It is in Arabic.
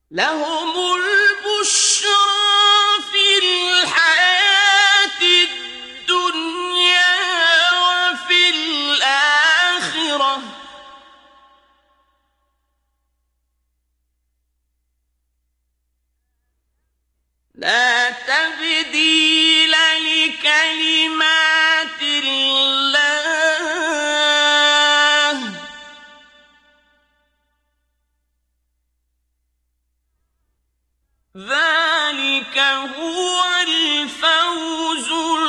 لهم البشرى في الحياة الدنيا وفي الآخرة لا تبديل لكلمات الله ذلك هو الفوز